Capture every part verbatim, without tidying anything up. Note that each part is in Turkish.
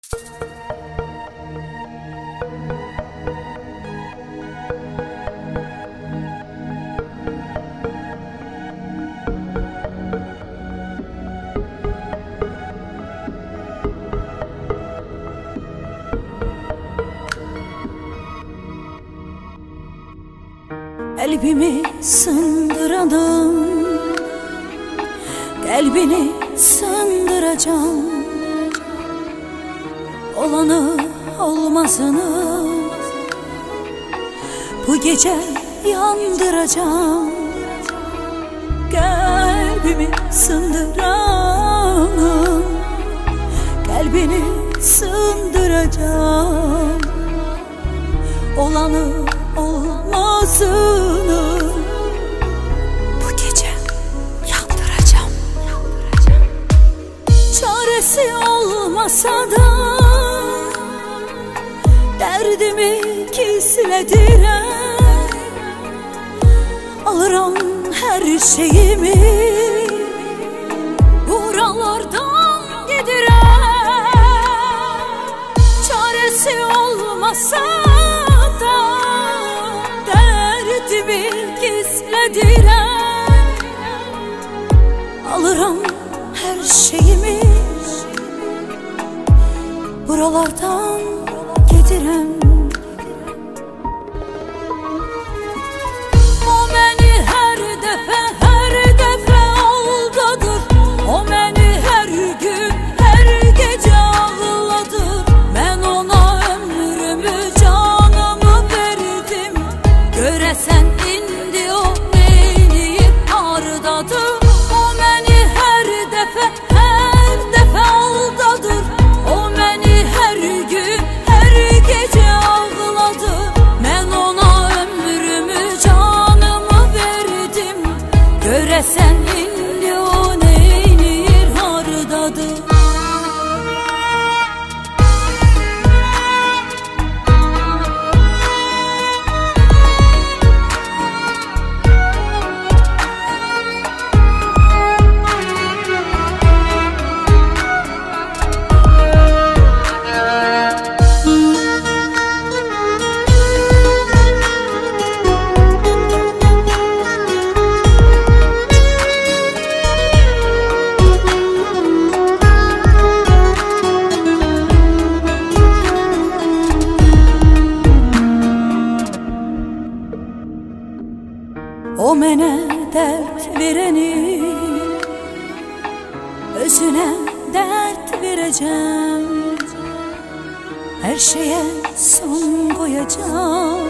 Kalbimi sındırdım, kalbini sındıracağım. Olanı olmazını bu gece yandıracağım. Kalbimi sındıranım, kalbini sındıracağım. Olanı olmazını bu gece yandıracağım. Çaresi olmasa da derdimi gizledirem, alırım her şeyimi, buralardan gidirem. Çaresi olmasa da derdimi gizledirem, alırım her şeyimi, buralardan gidirem. O beni her defa her defa aldadır, o beni her gün her gece ağladır. Ben ona ömrümü canımı verdim, göresen indi o neyleyip hardadır. O beni her defa her defa aldadır, o beni her gün her gece ağladı. Ben ona ömrümü canımı verdim, göresen indi o neyleyir hardadır. O mənə dərd verəni, özünə dərd verəcəm. Hər şeyə son qoyacam,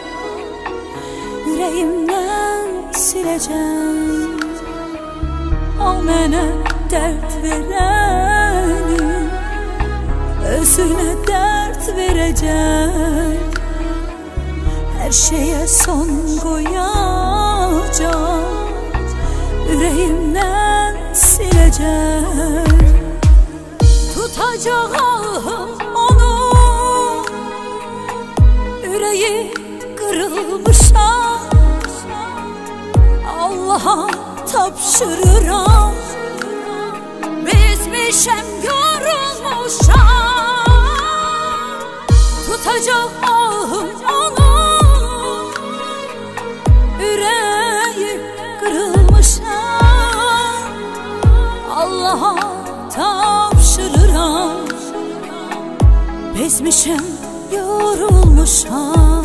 ürəyimdən siləcəm. O mənə dərd verəni, özünə dərd verəcəm. Her şeye son koyacağım, yüreğimden sileceğim. Tutacağım onu, yüreği kırılmışam. Allah'a tapşırıram, bizmişem yorulmuşam. Tutacağım onu, yüreği kırılmışam. Allah'a tapşırıram, bezmişim, yorulmuşam.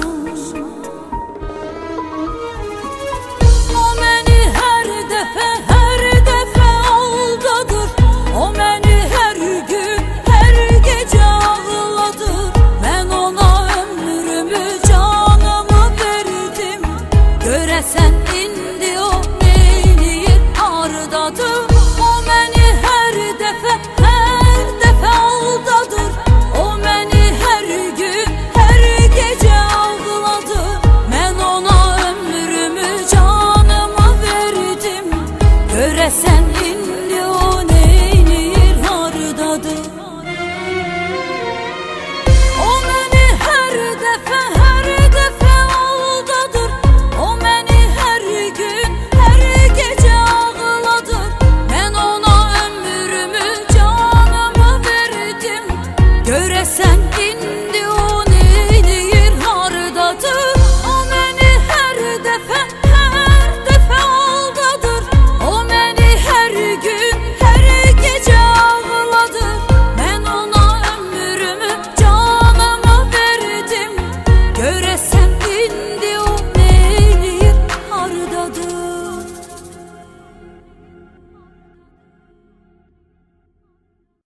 O beni her defa her defa aldadır, o beni her gün her gece ağladır. Ben ona ömrümü canımı verdim, göresen indi o neyleyir hardadır. O beni her defa her defa aldadır, o beni her gün her gece ağladır. göresen indi